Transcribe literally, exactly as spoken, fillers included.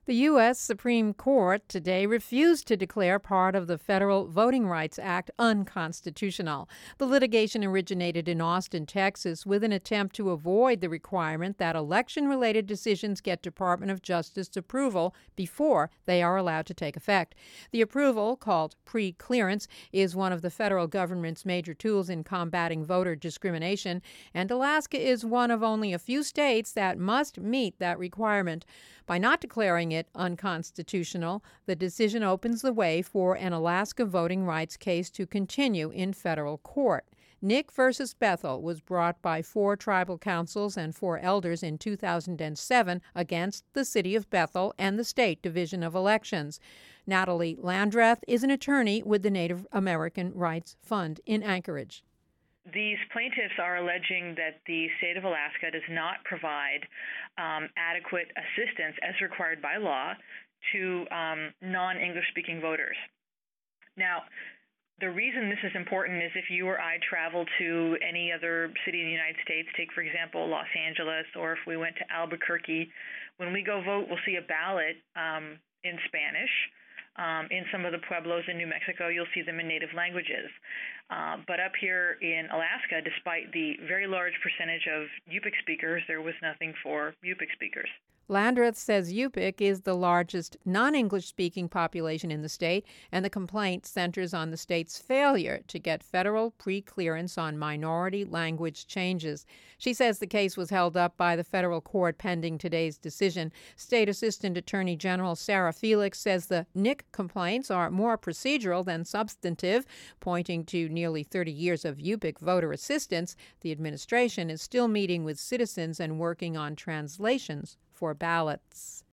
The U S. Supreme Court today refused to declare part of the Federal Voting Rights Act unconstitutional. The litigation originated in Austin, Texas, with an attempt to avoid the requirement that election-related decisions get Department of Justice approval before they are allowed to take effect. The approval, called pre-clearance, is one of the federal government's major tools in combating voter discrimination, and Alaska is one of only a few states that must meet that requirement. By not declaring it unconstitutional, the decision opens the way for an Alaska voting rights case to continue in federal court. Nick versus Bethel was brought by four tribal councils and four elders in two thousand seven against the city of Bethel and the State Division of Elections. Natalie Landreth is an attorney with the Native American Rights Fund in Anchorage. These plaintiffs are alleging that the state of Alaska does not provide um, adequate assistance as required by law to um, non-English speaking voters. Now, the reason this is important is if you or I travel to any other city in the United States, take, for example, Los Angeles, or if we went to Albuquerque, when we go vote, we'll see a ballot um, in Spanish. Um, in some of the pueblos in New Mexico, you'll see them in native languages. Uh, but up here in Alaska, despite the very large percentage of Yupik speakers, there was nothing for Yupik speakers. Landreth says Yupik is the largest non-English-speaking population in the state, and the complaint centers on the state's failure to get federal pre-clearance on minority language changes. She says the case was held up by the federal court pending today's decision. State Assistant Attorney General Sarah Felix says the N I C complaints are more procedural than substantive, pointing to nearly thirty years of Yupik voter assistance. The administration is still meeting with citizens and working on translations for ballots.